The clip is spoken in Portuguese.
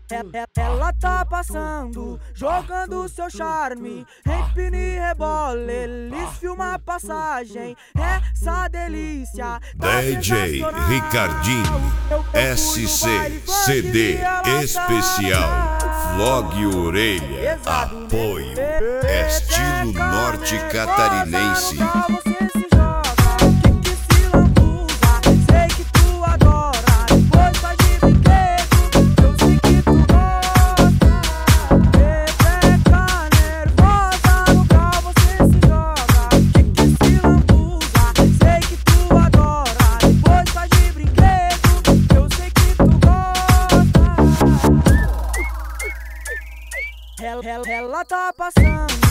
Ela tá passando, jogando seu charme, empina e rebola, eles filmam a passagem. Essa delícia tá DJ Ricardinho, SCCD especial, Vlog Orelha, apoio, estilo norte catarinense. Ela tá passando.